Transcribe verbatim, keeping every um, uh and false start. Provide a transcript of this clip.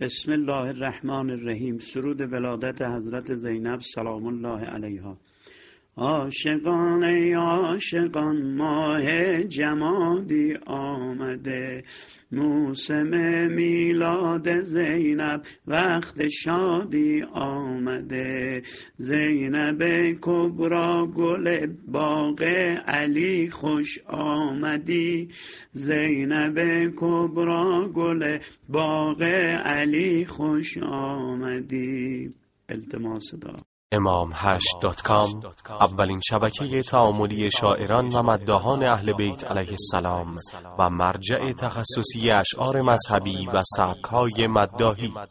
بسم الله الرحمن الرحیم. سرود ولادت حضرت زینب سلام الله علیها. عاشقان ای عاشقان ماه جمادی آمده، موسم میلاد زینب وقت شادی آمده. زینب کبرا گل باغ علی خوش آمدی، زینب کبرا گل باغ علی خوش آمدی. التماس دعا. امام هشت دات کام اولین شبکه تعاملی شاعران و مداحان اهل بیت علیه السلام و مرجع تخصصی اشعار مذهبی و سبک‌های مداحی.